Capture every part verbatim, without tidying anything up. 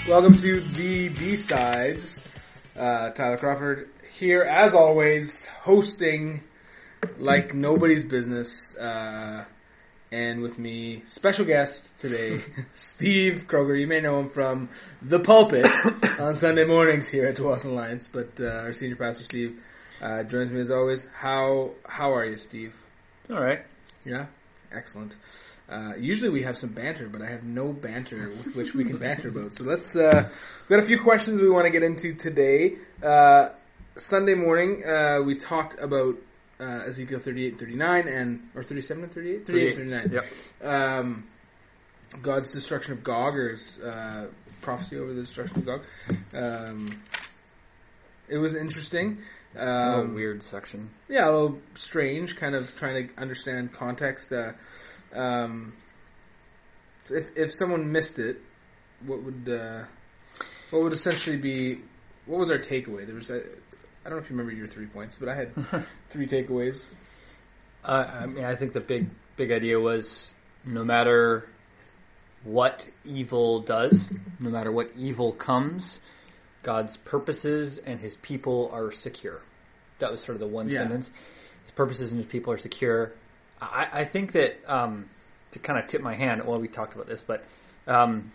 Welcome to the B-Sides. Uh, Tyler Crawford here, as always, hosting like nobody's business. Uh, and with me, special guest today, Steve Kroger. You may know him from The Pulpit on Sunday mornings here at Dawson Alliance. But uh, our senior pastor, Steve, uh, joins me as always. How how are you, Steve? All right. Yeah? Excellent. Uh, usually we have some banter, but I have no banter with which we can banter about. So let's, uh, we've got a few questions we want to get into today. Uh, Sunday morning, uh, we talked about, uh, Ezekiel thirty-eight, thirty-nine and, or thirty-seven and thirty-eight? thirty-eight, thirty-nine. Yep. Um, God's destruction of Gog, or his, uh, prophecy over the destruction of Gog. Um, it was interesting. Um, a little weird section. Yeah, a little strange, kind of trying to understand context. Uh, Um, if if someone missed it, what would uh, what would essentially be what was our takeaway? There was a, I don't know if you remember your three points, but I had three takeaways. Uh, I mean, I think the big big idea was no matter what evil does, no matter what evil comes, God's purposes and His people are secure. That was sort of the one Yeah. sentence. His purposes and His people are secure. I, I think that, um, to kind of tip my hand, well, we talked about this, but um,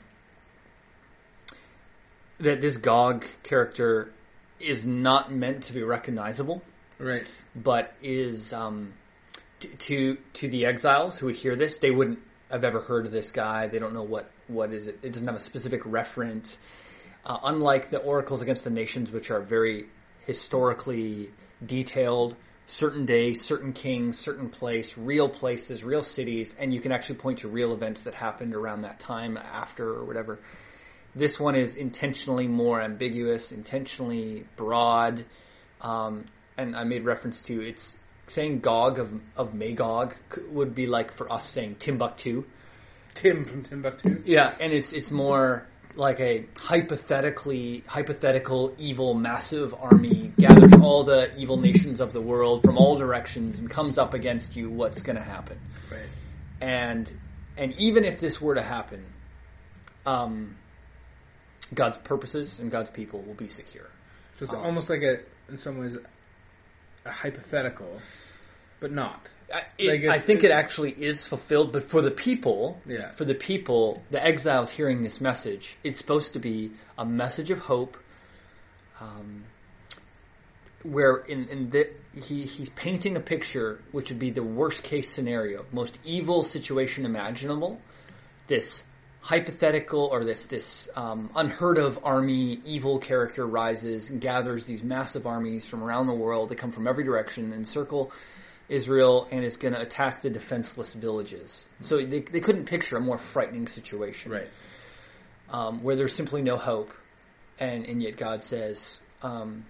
that this Gog character is not meant to be recognizable, Right. but is um, t- to to the exiles who would hear this, they wouldn't have ever heard of this guy. They don't know what, what is it. It doesn't have a specific referent. Uh, unlike the oracles against the nations, which are very historically detailed, certain day, certain king, certain place, real places, real cities, and you can actually point to real events that happened around that time, after, or whatever. This one is intentionally more ambiguous, intentionally broad, um, and I made reference to it's saying Gog of of Magog would be like for us saying Timbuktu. Tim from Timbuktu. Yeah, and it's it's more like a hypothetically hypothetical evil massive army gathers all the evil nations of the world from all directions and comes up against you. What's going to happen? Right. And and even if this were to happen, um, God's purposes and God's people will be secure. So it's um, almost like a, in some ways, a hypothetical, but not. I, it, Like it's- I think it- it actually is fulfilled, but for the people, Yeah. for the people, the exiles hearing this message, it's supposed to be a message of hope. Um, where in, in the, he he's painting a picture which would be the worst case scenario, most evil situation imaginable. This hypothetical or this this um, unheard of army, evil character rises and gathers these massive armies from around the world. They come from every direction and circle Israel and is going to attack the defenseless villages. So they they couldn't picture a more frightening situation, Right. um, where there's simply no hope, and and yet God says um,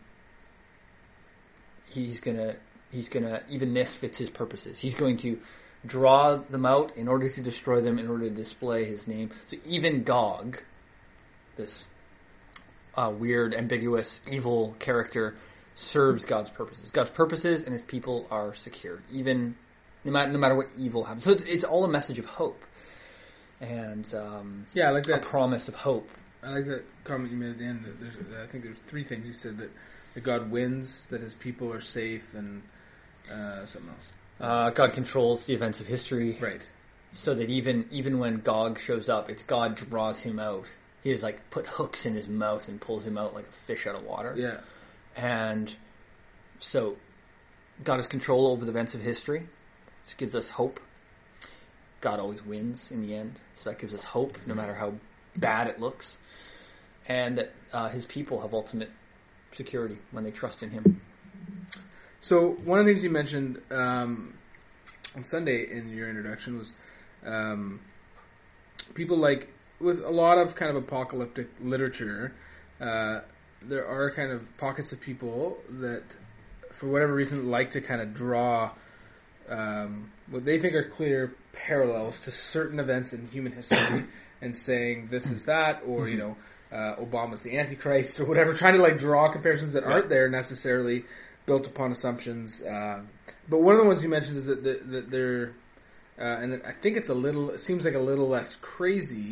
he's gonna he's gonna even this fits His purposes. He's going to draw them out in order to destroy them, in order to display His name. So even Gog, this uh, weird, ambiguous, evil character, serves God's purposes. God's purposes and His people are secure, even no matter no matter what evil happens. So it's it's all a message of hope, and um, Yeah, I like a that. promise of hope. I like that comment you made at the end. That there's, I think there's three things. He said that, that God wins, that His people are safe, and uh, something else. Uh, God controls the events of history, Right. so that even even when Gog shows up, it's God draws him out. He has like put hooks in his mouth and pulls him out like a fish out of water. Yeah. And so God has control over the events of history. This gives us hope. God always wins in the end, so that gives us hope, no matter how bad it looks. And that uh, His people have ultimate security when they trust in Him. So one of the things you mentioned um, on Sunday in your introduction was um, people like, with a lot of kind of apocalyptic literature, uh, there are kind of pockets of people that, for whatever reason, like to kind of draw um, what they think are clear parallels to certain events in human history and saying this is that, or, you know, uh, Obama's the Antichrist or whatever, trying to like draw comparisons that aren't there necessarily, built upon assumptions. Uh, but one of the ones you mentioned is that, that, that they're, uh, and I think it's a little, it seems like a little less crazy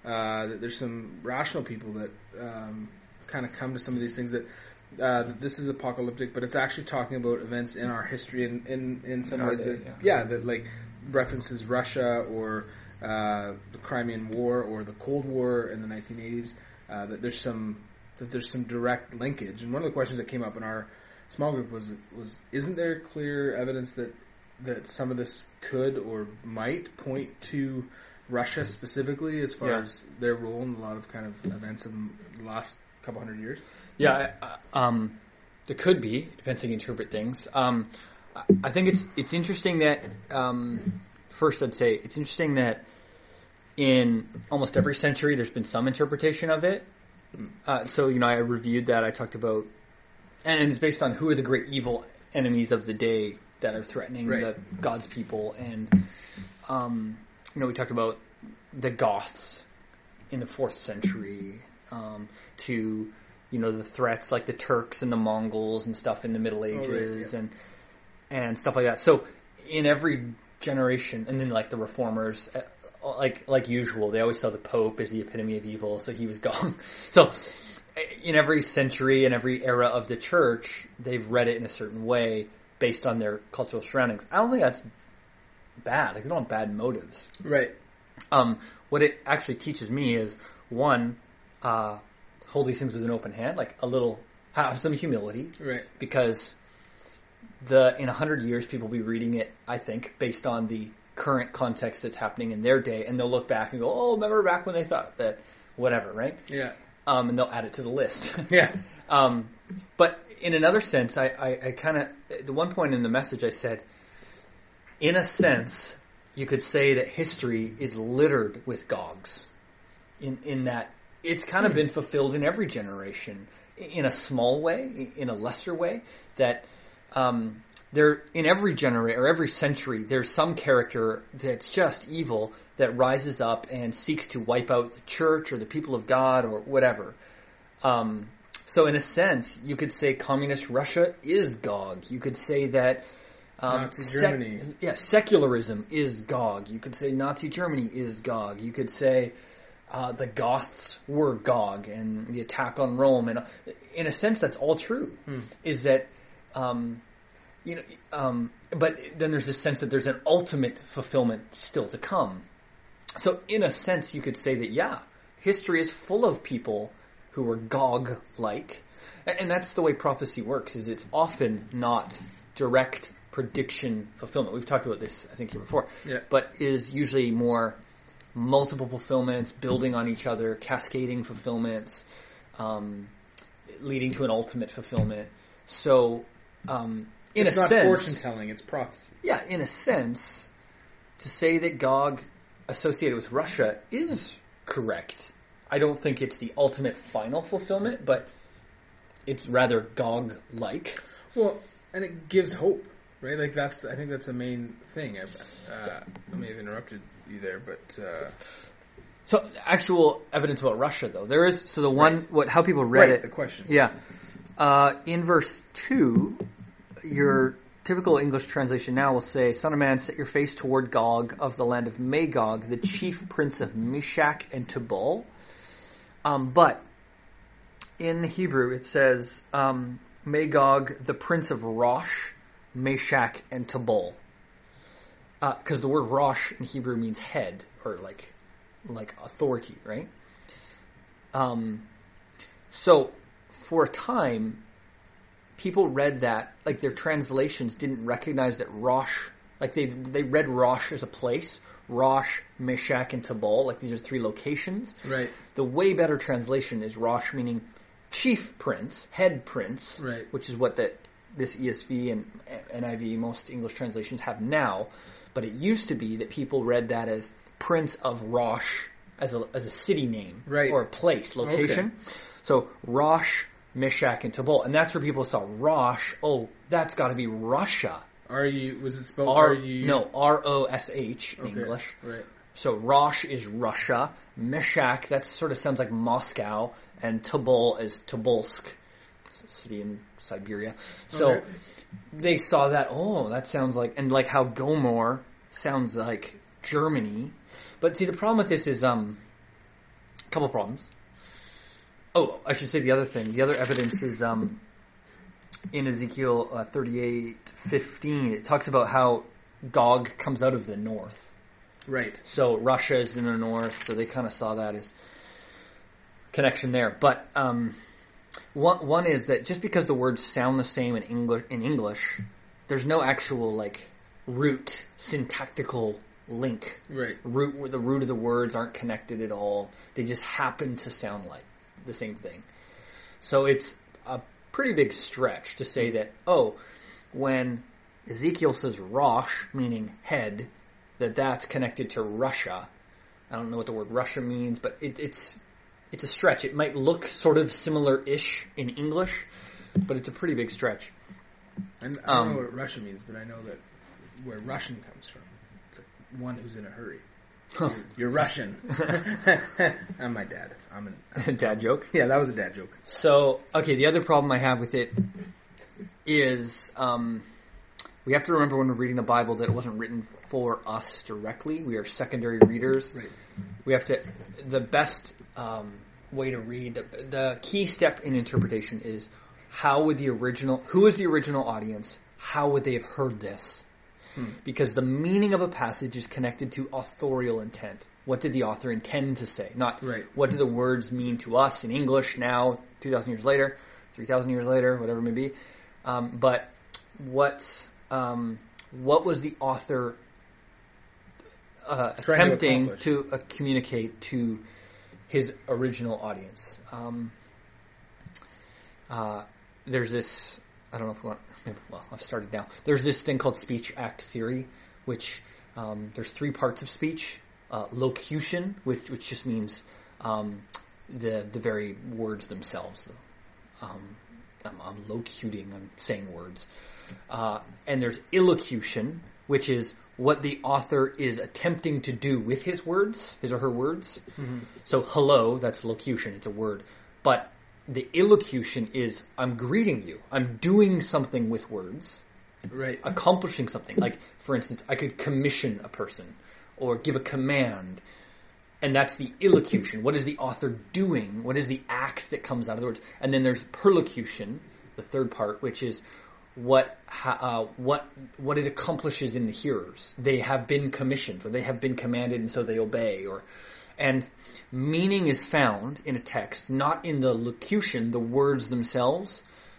Uh, that there's some rational people that um, kind of come to some of these things that, uh, that this is apocalyptic, but it's actually talking about events in our history in, in, in some In our ways day, that, yeah. yeah, that like references Russia or uh, the Crimean War or the Cold War in the nineteen eighties. Uh, that there's some that there's some direct linkage. And one of the questions that came up in our small group was was isn't there clear evidence that that some of this could or might point to Russia specifically as far Yeah. as their role in a lot of kind of events in the last couple hundred years? Yeah, I- um, there could be. Depends how you interpret things. Um, I- I think it's it's interesting that um, first I'd say it's interesting that in almost every century there's been some interpretation of it. Uh, so you know, I reviewed that. I talked about, and it's based on who are the great evil enemies of the day that are threatening Right. the God's people, and um, you know, we talked about the Goths in the fourth century. Um, to, you know, the threats like the Turks and the Mongols and stuff in the Middle Ages Oh, right, yeah. and and stuff like that. So in every generation, and then like the Reformers, uh, like like usual, they always saw the Pope as the epitome of evil, so he was gone. So in every century and every era of the church, they've read it in a certain way based on their cultural surroundings. I don't think that's bad. Like they don't have bad motives. Right. Um, what it actually teaches me is, one, uh, hold these things with an open hand, like a little, have some humility, Right. because the in a hundred years people will be reading it, I think, based on the current context that's happening in their day, and they'll look back and go, oh, remember back when they thought that, whatever, right? Yeah. Um, and they'll add it to the list. Yeah. Um, but in another sense, I, I, I kind of, at one point in the message I said, in a sense, you could say that history is littered with Gogs, in in that it's kind of Hmm. been fulfilled in every generation, in a small way, in a lesser way, that um, there in every generation or every century, there's some character that's just evil that rises up and seeks to wipe out the church or the people of God or whatever. Um, so in a sense, you could say communist Russia is Gog. You could say that um, Nazi sec- Germany. yeah, secularism is Gog. You could say Nazi Germany is Gog. You could say uh, the Goths were Gog and the attack on Rome. And uh, in a sense, that's all true. Hmm. Is that um, you know? Um, but then there's this sense that there's an ultimate fulfillment still to come. So in a sense, you could say that yeah, history is full of people who were Gog-like, and that's the way prophecy works. Is it's often not direct prediction fulfillment. We've talked about this, I think, here before. Yeah. But is usually more multiple fulfillments, building on each other, cascading fulfillments, um, leading to an ultimate fulfillment. So, um, in It's a not sense, fortune telling, it's prophecy. yeah, in a sense, to say that Gog associated with Russia is correct. I don't think it's the ultimate final fulfillment, but it's rather Gog-like. Well, and it gives hope, right? Like that's, I think that's the main thing. I, uh, I may have interrupted you there, but uh, So, actual evidence about Russia, though. There is, so the one, Right. what, how people read right, it. the question. Yeah. Uh, in verse two, your typical English translation now will say, Son of man, set your face toward Gog of the land of Magog, the chief prince of Meshach and Tubal. Um, but in the Hebrew it says um, Magog, the prince of Rosh, Meshach, and Tubal. Because uh, the word Rosh in Hebrew means head, or like like authority, right? Um, so for a time, people read that, like their translations didn't recognize that Rosh, like they they read Rosh as a place, Rosh, Meshach, and Tubal, like these are three locations. Right. The way better translation is Rosh, meaning chief prince, head prince, Right. which is what that this E S V and N I V, most English translations have now. But it used to be that people read that as Prince of Rosh, as a as a city name, Right. or a place, location. Okay. So Rosh, Meshach, and Tubal, and that's where people saw Rosh. Oh, that's got to be Russia. Are you? Was it spelled R R U? no R O S H in Okay. English. Right. So Rosh is Russia, Meshach, that sort of sounds like Moscow, and Tubal is Tobolsk, city in Siberia. So Okay. they saw that, oh, that sounds like, and like how Gomor sounds like Germany. But see, the problem with this is, um, couple problems. Oh, I should say the other thing. The other evidence is um, in Ezekiel uh, thirty-eight fifteen. It talks about how Gog comes out of the north. Right. So Russia is in the north, so they kind of saw that as connection there. But um, one one is that just because the words sound the same in English, in English, there's no actual like root syntactical link. Right. Root the root of the words aren't connected at all. They just happen to sound like the same thing. So it's a pretty big stretch to say that, oh, when Ezekiel says Rosh, meaning head, that that's connected to Russia. I don't know what the word Russia means, but it, it's it's a stretch. It might look sort of similar-ish in English, but it's a pretty big stretch. And I don't um, know what Russia means, but I know that where Russian comes from. It's like one who's in a hurry. You're, you're Russian. I'm my dad. I'm an I'm, dad joke. Yeah, that was a dad joke. So, okay, the other problem I have with it is um, we have to remember when we're reading the Bible that it wasn't written for us directly. We are secondary readers. Right. We have to. The best um, way to read the, the key step in interpretation is how would the original? Who is the original audience? How would they have heard this? Hmm. Because the meaning of a passage is connected to authorial intent. What did the author intend to say? Not right. What do the words mean to us in English now, two thousand years later, three thousand years later, whatever it may be. Um, but what um, what was the author uh, attempting to, to uh, communicate to his original audience? Um, uh, there's this... I don't know if we want. Well, I've started now. There's this thing called speech act theory, which um, there's three parts of speech: uh, locution, which which just means um, the the very words themselves. Um, I'm, I'm locuting. I'm saying words. Uh, and there's illocution, which is what the author is attempting to do with his words, his or her words. Mm-hmm. So hello, that's locution. It's a word, but the illocution is I'm greeting you. I'm doing something with words. Right. Accomplishing something. Like, for instance, I could commission a person or give a command. And that's the illocution. What is the author doing? What is the act that comes out of the words? And then there's perlocution, the third part, which is what uh, what what it accomplishes in the hearers. They have been commissioned or they have been commanded and so they obey, or and meaning is found in a text, not in the locution, the words themselves,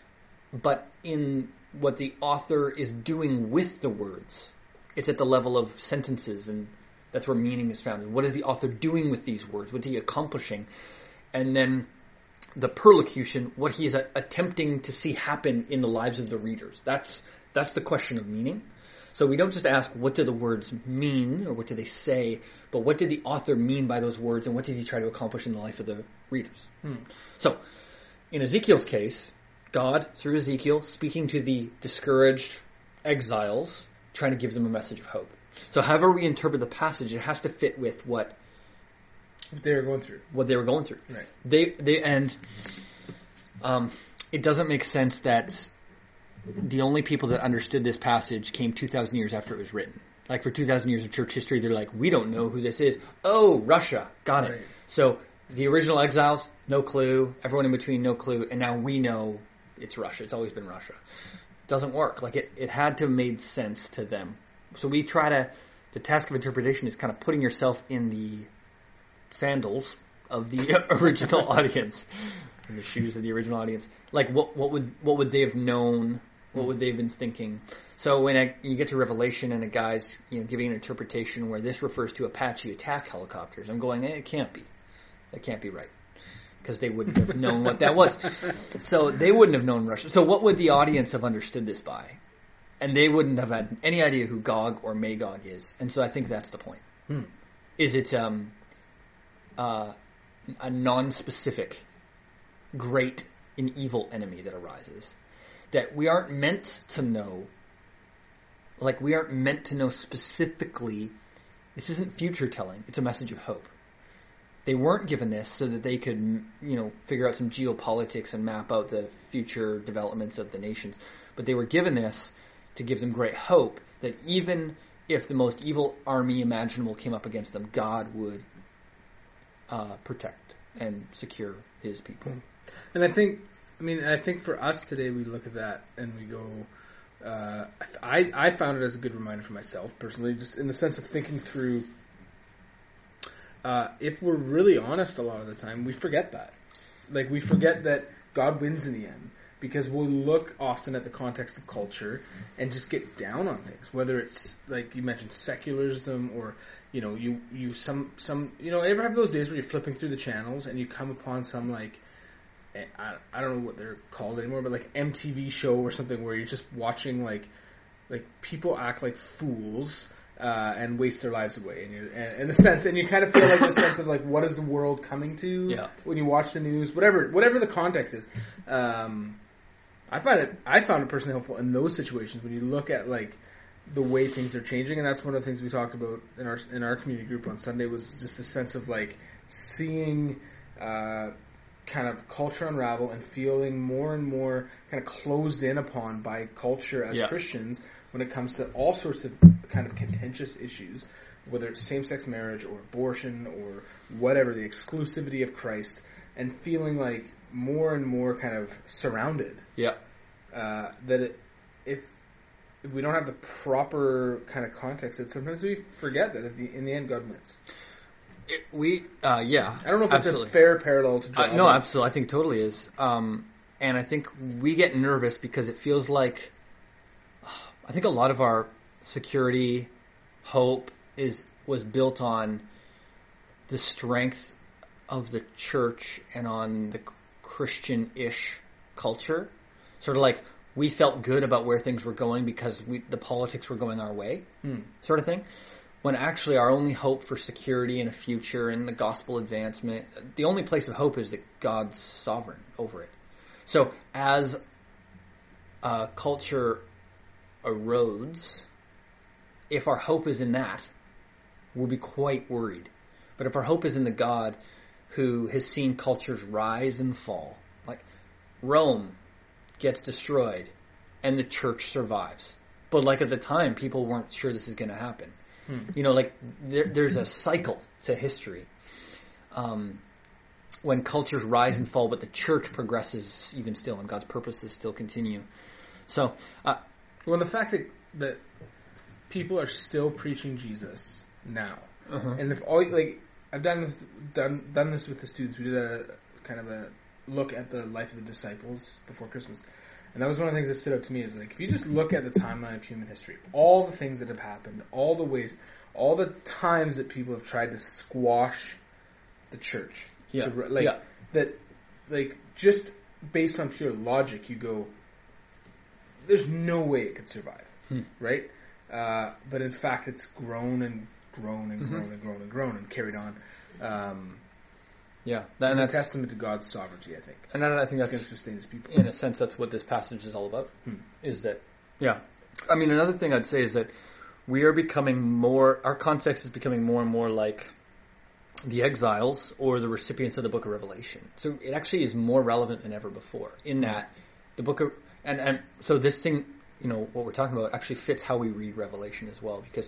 but in what the author is doing with the words. It's at the level of sentences, and that's where meaning is found. What is the author doing with these words? What is he accomplishing? And then the perlocution, what he is a- attempting to see happen in the lives of the readers. That's that's the question of meaning. So we don't just ask, what do the words mean, or what do they say, but what did the author mean by those words, and what did he try to accomplish in the life of the readers? Hmm. So, in Ezekiel's case, God, through Ezekiel, speaking to the discouraged exiles, trying to give them a message of hope. So however we interpret the passage, it has to fit with what they were going through. What they were going through. Right. They, they, and um, it doesn't make sense that the only people that understood this passage came two thousand years after it was written. Like for two thousand years of church history, they're like, we don't know who this is. Oh, Russia. Got it. Right. So the original exiles, no clue. Everyone in between, no clue. And now we know it's Russia. It's always been Russia. It doesn't work. Like it, it had to have made sense to them. So we try to, the task of interpretation is kind of putting yourself in the sandals of the original audience, in the shoes of the original audience. Like what, what would, what would they have known? What would they have been thinking? So when I, you get to Revelation and a guy's you know, giving an interpretation where this refers to Apache attack helicopters, I'm going, eh, it can't be. That can't be right. Because they wouldn't have known what that was. So they wouldn't have known Russia. So what would the audience have understood this by? And they wouldn't have had any idea who Gog or Magog is. And so I think that's the point. Hmm. Is it um, uh, a non-specific great and evil enemy that arises? That we aren't meant to know, like we aren't meant to know specifically, this isn't future telling, it's a message of hope. They weren't given this so that they could, you know, figure out some geopolitics and map out the future developments of the nations. But they were given this to give them great hope that even if the most evil army imaginable came up against them, God would uh, protect and secure his people. And I think, I mean, I think for us today, we look at that and we go, uh, I, I found it as a good reminder for myself personally, just in the sense of thinking through, uh, if we're really honest a lot of the time, we forget that. Like, we forget that God wins in the end, because we'll look often at the context of culture and just get down on things, whether it's, like you mentioned, secularism, or, you know, you, you, some, some, you know, ever have those days where you're flipping through the channels and you come upon some, like, I, I don't know what they're called anymore, but like M T V show or something where you're just watching, like, like people act like fools, uh, and waste their lives away, and you're, and, in a sense, and you kind of feel like a sense of like, what is the world coming to yeah. when you watch the news, whatever, whatever the context is. Um, I find it, I found it personally helpful in those situations when you look at like the way things are changing, and that's one of the things we talked about in our in our community group on Sunday, was just the sense of like seeing uh, kind of culture unravel and feeling more and more kind of closed in upon by culture as yeah. Christians when it comes to all sorts of kind of contentious issues, whether it's same-sex marriage or abortion or whatever, the exclusivity of Christ, and feeling like more and more kind of surrounded. Yeah. Uh, that it, if if we don't have the proper kind of context, that sometimes we forget that at the, in the end God wins. It, we, uh, yeah. I don't know if absolutely. it's a fair parallel to draw. Uh, no, absolutely. I think it totally is. Um, and I think we get nervous because it feels like, I think a lot of our security, hope is was built on the strength of the church and on the Christian-ish culture. Sort of like we felt good about where things were going because we, the politics were going our way, hmm. sort of thing. When actually our only hope for security and a future and the gospel advancement, the only place of hope is that God's sovereign over it. So as uh, culture erodes, if our hope is in that, we'll be quite worried. But if our hope is in the God who has seen cultures rise and fall, like Rome gets destroyed and the church survives. But like at the time, people weren't sure this is going to happen. Hmm. You know, like there, there's a cycle to history. Um, when cultures rise and fall, but the church progresses even still, and God's purposes still continue. So, uh, well, the fact that that people are still preaching Jesus now, uh-huh. and if all like I've done this, done done this with the students, we did a kind of a look at the life of the disciples before Christmas. And that was one of the things that stood out to me, is like, if you just look at the timeline of human history, all the things that have happened, all the ways, all the times that people have tried to squash the church. Yeah. To, like, yeah. that, like, just based on pure logic, you go, there's no way it could survive. Hmm. Right? Uh, but in fact, it's grown and grown and mm-hmm. grown and grown and grown and carried on. Um, Yeah, that, it's a testament to God's sovereignty, I think. And I think that's going to sustain His people. In a sense, that's what this passage is all about. Hmm. Is that, yeah. I mean, another thing I'd say is that we are becoming more, our context is becoming more and more like the exiles or the recipients of the book of Revelation. So it actually is more relevant than ever before, in that the book of, and, and so this thing, you know, what we're talking about actually fits how we read Revelation as well, because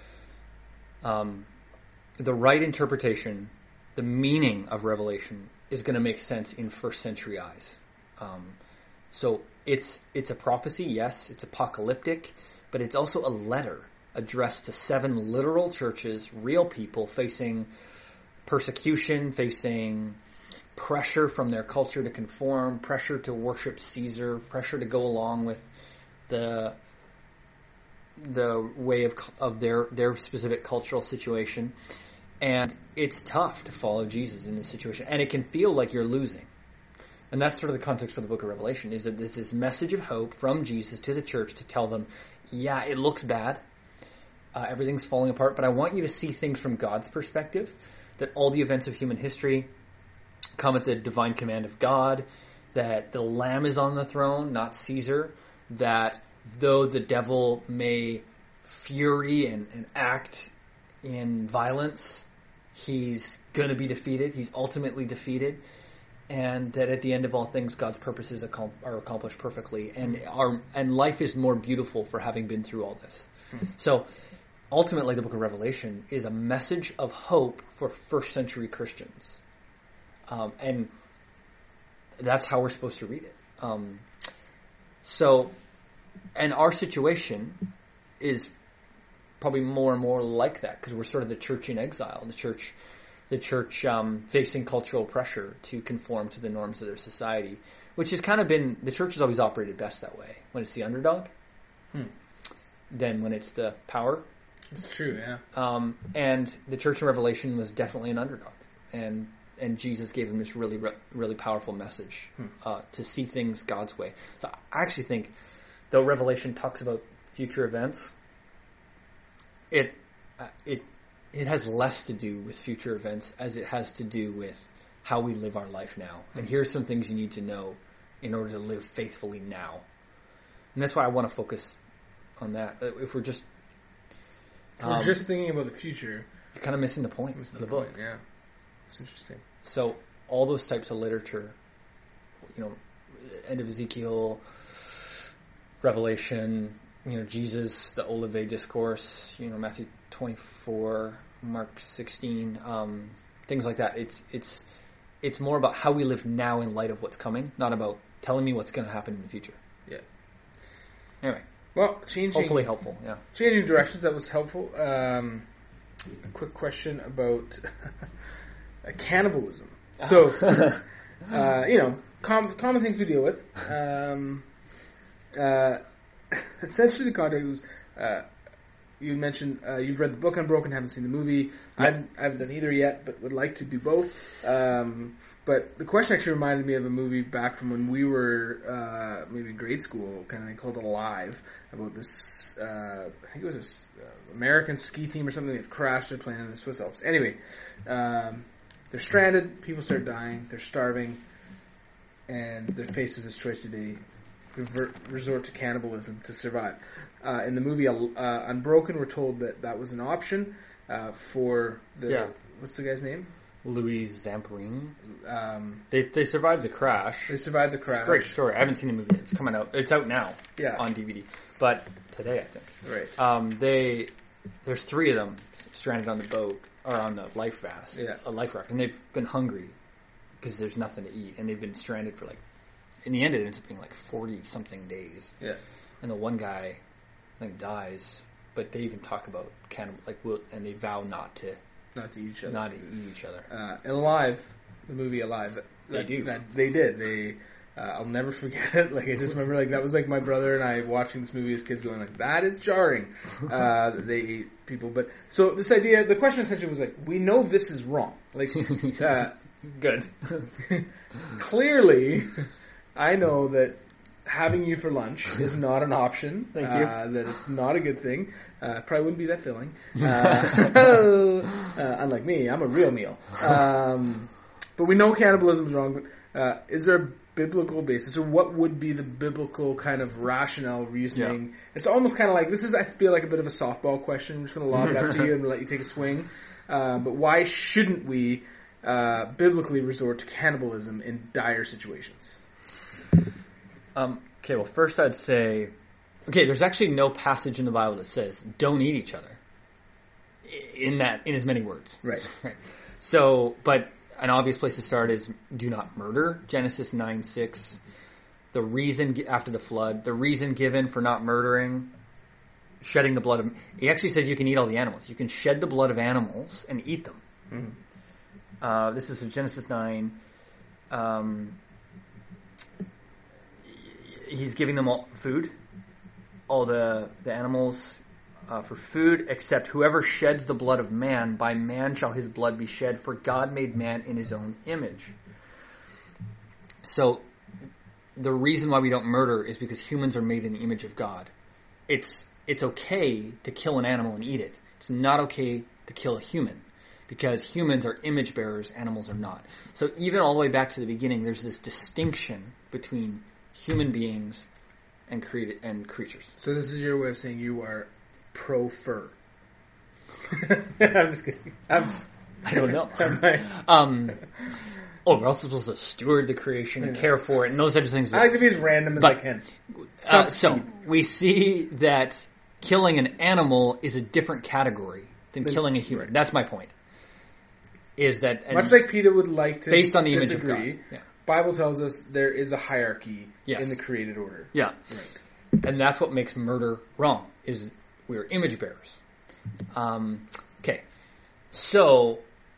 um, the right interpretation, the meaning of Revelation is going to make sense in first century eyes. Um, so it's it's a prophecy, yes, it's apocalyptic, but it's also a letter addressed to seven literal churches, real people facing persecution, facing pressure from their culture to conform, pressure to worship Caesar, pressure to go along with the the way of of their their specific cultural situation. And it's tough to follow Jesus in this situation. And it can feel like you're losing. And that's sort of the context for the book of Revelation, is that there's this message of hope from Jesus to the church to tell them, yeah, it looks bad. Uh, everything's falling apart. But I want you to see things from God's perspective, that all the events of human history come at the divine command of God, that the Lamb is on the throne, not Caesar, that though the devil may fury and, and act in violence, he's going to be defeated. He's ultimately defeated. And that at the end of all things, God's purposes are accomplished perfectly. And our and life is more beautiful for having been through all this. Mm-hmm. So ultimately, the book of Revelation is a message of hope for first century Christians. Um, and that's how we're supposed to read it. Um, so, and our situation is probably more and more like that because we're sort of the church in exile, the church, the church um, facing cultural pressure to conform to the norms of their society, which has kind of been, the church has always operated best that way. When it's the underdog, hmm. then when it's the power. It's true, yeah. Um, and the church in Revelation was definitely an underdog, and and Jesus gave him this really, really powerful message hmm. uh, to see things God's way. So I actually think, though Revelation talks about future events, it uh, it it has less to do with future events as it has to do with how we live our life now. Hmm. And here's some things you need to know in order to live faithfully now. And that's why I want to focus on that. If we're just if we're um, just thinking about the future, you're kind of missing the point of the, the book. Point, yeah, it's interesting. So all those types of literature, you know, end of Ezekiel, Revelation, you know, Jesus, the Olivet Discourse, you know, Matthew twenty-four, Mark sixteen, um, things like that. It's it's it's more about how we live now in light of what's coming, not about telling me what's going to happen in the future. Yeah. Anyway. Well, changing... Hopefully helpful, yeah. Changing directions, that was helpful. Um, a quick question about cannibalism. So, uh, you know, com- common things we deal with. Um, uh, essentially, the context was... Uh, you mentioned uh, you've read the book Unbroken, haven't seen the movie. Yep. I, haven't, I haven't done either yet, but would like to do both. Um, but the question actually reminded me of a movie back from when we were uh, maybe in grade school, kind of called Alive, about this, uh, I think it was this uh, American ski team or something that crashed their plane in the Swiss Alps. Anyway, um, they're stranded, people start dying, they're starving, and they're faced with this choice today. Revert, resort to cannibalism to survive. Uh, in the movie uh, Unbroken, we're told that that was an option uh, for the... Yeah. What's the guy's name? Louis Zamperini. Um, they they survived the crash. They survived the crash. It's a great story. I haven't seen the movie. It's coming out. It's out now. Yeah. On D V D. But today, I think. Right. Um, they there's three of them stranded on the boat or on the life raft. Yeah. A life raft, and they've been hungry because there's nothing to eat, and they've been stranded for like. In the end, it ends up being like forty something days. Yeah. And the one guy, I think, dies. But they even talk about cannibal, like, will, and they vow not to, not to eat each other. Not to eat each other. Uh, and Alive, the movie Alive, that, they do. That, they did. They, uh, I'll never forget it. Like I just remember, like that was like my brother and I watching this movie as kids, going like, that is jarring. Uh, that they eat people, but so this idea, the question essentially was like, we know this is wrong. Like, uh, good. Clearly. I know that having you for lunch is not an option. Thank you. Uh, that it's not a good thing. Uh, probably wouldn't be that filling. Uh, uh, unlike me, I'm a real meal. Um, but we know cannibalism is wrong. But uh, is there a biblical basis, or what would be the biblical kind of rationale reasoning? Yeah. It's almost kind of like, this is, I feel like, a bit of a softball question. I'm just going to lob it up to you and let you take a swing. Uh, but why shouldn't we uh, biblically resort to cannibalism in dire situations? Um, okay, well, first I'd say, okay, there's actually no passage in the Bible that says don't eat each other. In that, in as many words, right? Right. So, but an obvious place to start is do not murder. Genesis nine six. The reason after the flood, the reason given for not murdering, shedding the blood of. He actually says you can eat all the animals. You can shed the blood of animals and eat them. Mm-hmm. Uh, this is Genesis nine. Um, He's giving them all food, all the the animals uh, for food, except whoever sheds the blood of man, by man shall his blood be shed, for God made man in his own image. So the reason why we don't murder is because humans are made in the image of God. It's it's okay to kill an animal and eat it. It's not okay to kill a human, because humans are image bearers, animals are not. So even all the way back to the beginning, there's this distinction between human beings and cre- and creatures. So this is your way of saying you are pro-fur. I'm just kidding. I'm just, I don't know. um, oh, we're also supposed to steward the creation and care for it and those types of things. I like to be as random as but, I can. Uh, so we see that killing an animal is a different category than the, killing a human. Right. That's my point. is that and much like PETA would like to based on the disagree, image of God. Yeah. Bible tells us there is a hierarchy Yes. in the created order. Yeah. Right. And that's what makes murder wrong, is we're image bearers. Um, okay. So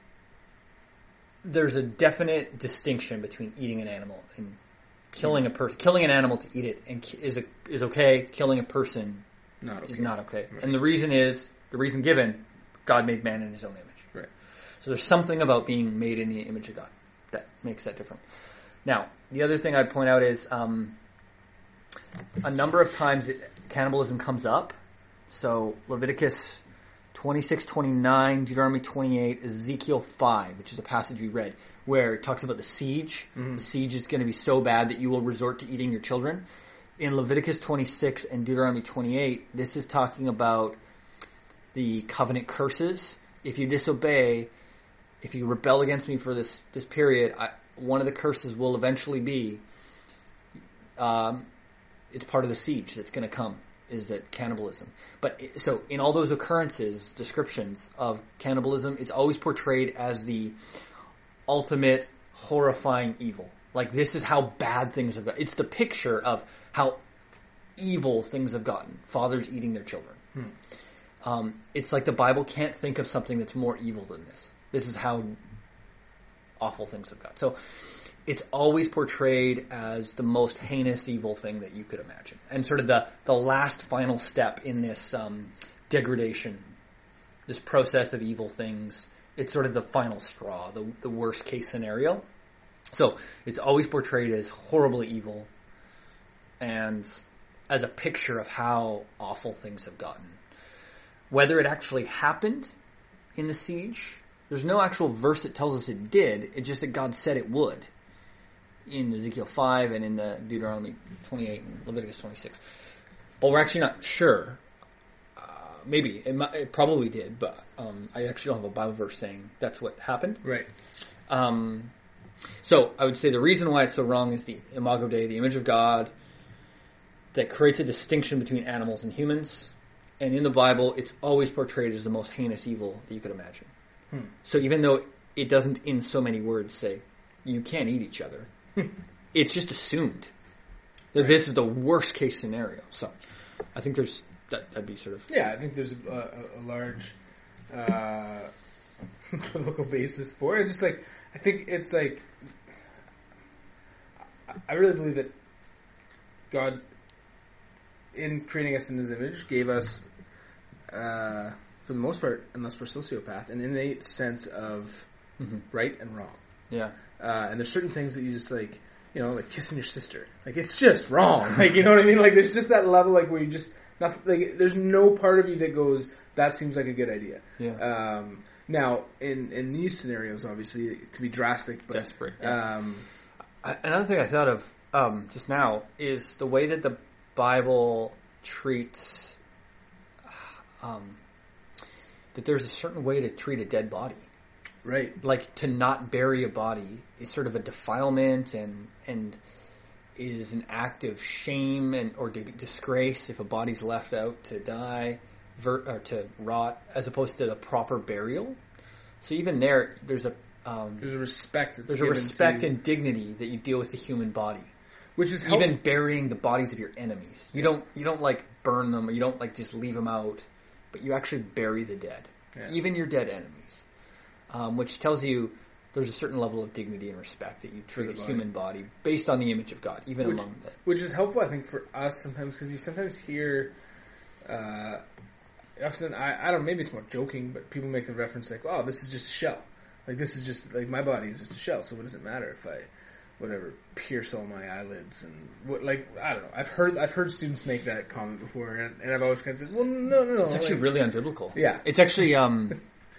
there's a definite distinction between eating an animal and killing a person. Killing an animal to eat it and ki- is a, is okay. Killing a person Not okay. is not okay. Right. And the reason is, the reason given, God made man in his own image. Right. So there's something about being made in the image of God that makes that different. Now, the other thing I'd point out is um, a number of times it, cannibalism comes up. So Leviticus twenty-six, twenty-nine, Deuteronomy twenty-eight, Ezekiel five, which is a passage we read, where it talks about the siege. Mm-hmm. The siege is going to be so bad that you will resort to eating your children. In Leviticus twenty-six and Deuteronomy twenty-eight, this is talking about the covenant curses. If you disobey, if you rebel against me for this, this period, I, one of the curses will eventually be, um, it's part of the siege that's going to come, is that cannibalism. But so in all those occurrences, descriptions of cannibalism, it's always portrayed as the ultimate horrifying evil. Like, this is how bad things have gotten. It's the picture of how evil things have gotten. Fathers eating their children. Hmm. Um, it's like the Bible can't think of something that's more evil than this. This is how awful things have got. So it's always portrayed as the most heinous evil thing that you could imagine. And sort of the, the last final step in this um, degradation, this process of evil things. It's sort of the final straw, the, the worst case scenario. So it's always portrayed as horribly evil and as a picture of how awful things have gotten. Whether it actually happened in the siege, there's no actual verse that tells us it did. It's just that God said it would in Ezekiel five and in the Deuteronomy twenty-eight and Leviticus twenty-six. But we're actually not sure. Uh, maybe. It, might, it probably did, but um, I actually don't have a Bible verse saying that's what happened. Right. Um, so I would say the reason why it's so wrong is the Imago Dei, the image of God, that creates a distinction between animals and humans. And in the Bible, it's always portrayed as the most heinous evil that you could imagine. Hmm. So even though it doesn't in so many words say, you can't eat each other, it's just assumed that right. this is the worst case scenario. So I think there's, that, that'd be sort of... Yeah, I think there's a, a, a large uh, biblical basis for it. Just like, I think it's like, I really believe that God, in creating us in His image, gave us, uh, for the most part, unless we're sociopath, an innate sense of mm-hmm. right and wrong. Yeah. Uh, and there's certain things that you just like, you know, like kissing your sister. Like, it's just wrong. Like, you know what I mean? Like, there's just that level, like, where you just, nothing, like, there's no part of you that goes, that seems like a good idea. Yeah. Um, now, in, in these scenarios, obviously, it can be drastic, but... Desperate, yeah. Um, I, another thing I thought of um, just now is the way that the Bible treats, um, that there's a certain way to treat a dead body. right. Like, to not bury a body is sort of a defilement and and is an act of shame and or di- disgrace if a body's left out to die ver- or to rot, as opposed to the proper burial. So even there, there's a um, There's a respect that's there's a given respect to, and dignity that you deal with the human body. which is Even help- burying the bodies of your enemies, you don't you don't like burn them, or you don't like just leave them out, but you actually bury the dead, Yeah. even your dead enemies, um, which tells you there's a certain level of dignity and respect that you treat the a body. human body based on the image of God, even Which- among the. Which is helpful, I think, for us sometimes, because you sometimes hear, uh, often, I, I don't know, maybe it's more joking, but people make the reference like, oh, this is just a shell. Like, this is just, like, my body is just a shell, so what does it matter if I, whatever, pierce all my eyelids and, what, like, I don't know. I've heard I've heard students make that comment before, and, and I've always kind of said, well, no, no, no. It's actually like, really unbiblical. Yeah. It's actually, um,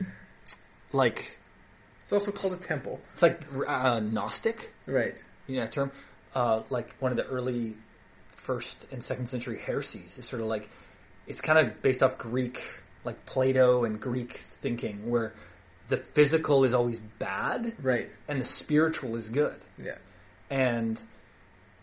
like, It's also called a temple. it's like uh, Gnostic, Right. you know that term? Uh, like one of the early first and second century heresies is sort of like, it's kind of based off Greek, like Plato and Greek thinking, where the physical is always bad Right. and the spiritual is good. Yeah. And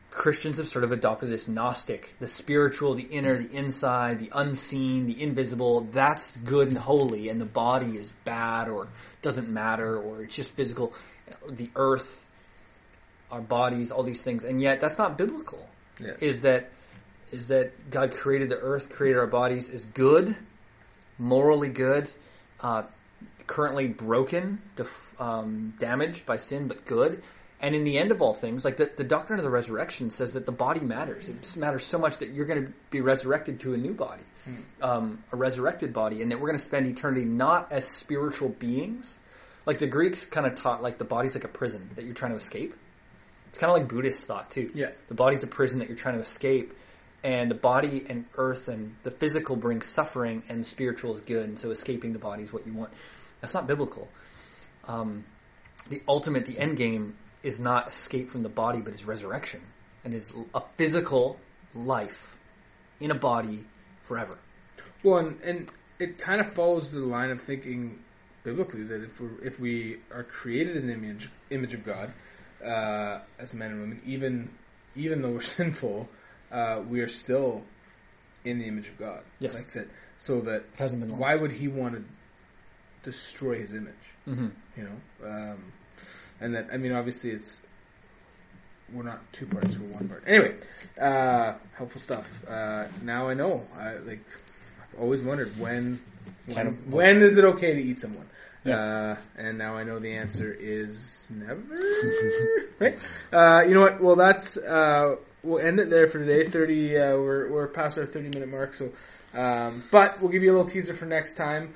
Christians have sort of adopted this Gnostic, the spiritual, the inner, the inside, the unseen, the invisible. That's good and holy, and the body is bad or doesn't matter, or it's just physical. The earth, our bodies, all these things, and yet that's not biblical. Yeah. Is that is that God created the earth, created our bodies, is good, morally good, uh, currently broken, def- um, damaged by sin, but good. And in the end of all things, like the, the doctrine of the resurrection says that the body matters. It matters so much that you're going to be resurrected to a new body, mm. um, a resurrected body, and that we're going to spend eternity not as spiritual beings. Like the Greeks kind of taught, like the body's like a prison that you're trying to escape. It's kind of like Buddhist thought too. Yeah. The body's a prison that you're trying to escape, and the body and earth and the physical brings suffering, and the spiritual is good, and so escaping the body is what you want. That's not biblical. Um, the ultimate, the end game, is not escape from the body, but is resurrection, and is a physical life in a body forever. Well, and, and it kind of follows the line of thinking biblically that if we if we are created in the image image of God uh, as men and women, even even though we're sinful, uh, we are still in the image of God. Yes. Like that. So that it hasn't been lost. Why would He want to destroy His image? Mm-hmm. You know. Um, And that, I mean, obviously it's, we're not two parts, we're one part. Anyway, uh, helpful stuff. Uh, now I know, I, like, I've always wondered when, when, when is it okay to eat someone? Yeah. Uh, and now I know the answer is never. Right? Uh, you know what? Well, that's, uh, we'll end it there for today. thirty, uh, we're, we're past our thirty minute mark, so, um, but we'll give you a little teaser for next time.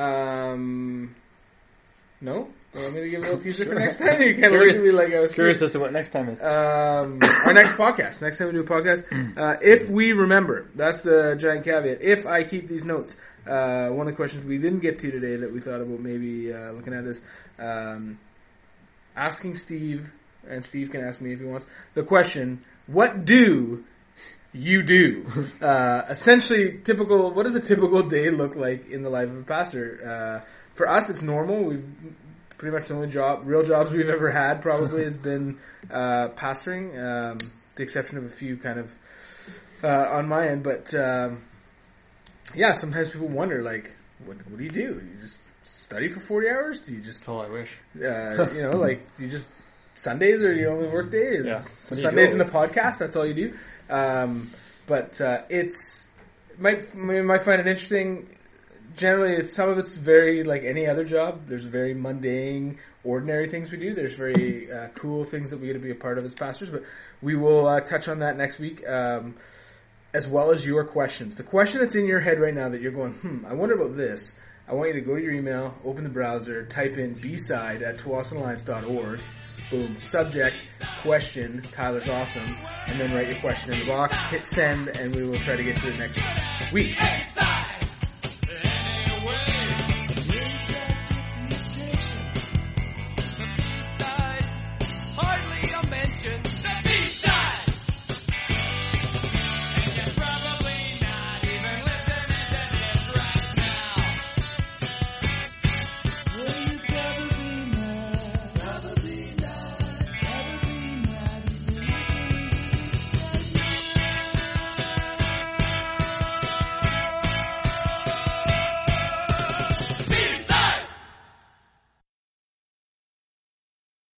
Um, no? You want me to give a little teaser sure. for next time? You kind of look at me like I was curious as to what next time is. Um, our next podcast. Next time we do a podcast. Uh, if we remember, that's the giant caveat. If I keep these notes, uh, one of the questions we didn't get to today that we thought about maybe uh, looking at is um, asking Steve, and Steve can ask me if he wants, the question, what do you do? Uh, essentially, typical. What does a typical day look like in the life of a pastor? Uh, for us, it's normal. We've pretty much the only job, real jobs we've ever had probably has been uh, pastoring, um, with the exception of a few kind of uh, on my end. But um, yeah, sometimes people wonder, like, what, what do you do? Do you just study for forty hours? Do you just? That's all I wish. Uh, you know, like, do you just Sundays are your only work days? Yeah. So Sundays in the podcast, that's all you do. Um, but uh, it's might you might find it interesting. Generally, it's, some of it's very like any other job. There's very mundane, ordinary things we do. There's very uh, cool things that we get to be a part of as pastors. But we will uh, touch on that next week, um, as well as your questions. The question that's in your head right now that you're going, hmm, I wonder about this. I want you to go to your email, open the browser, type in B-side at Tsawwassen Alliance dot org. Boom. Subject, question, Tyler's awesome. And then write your question in the box, hit send, and we will try to get to it next week.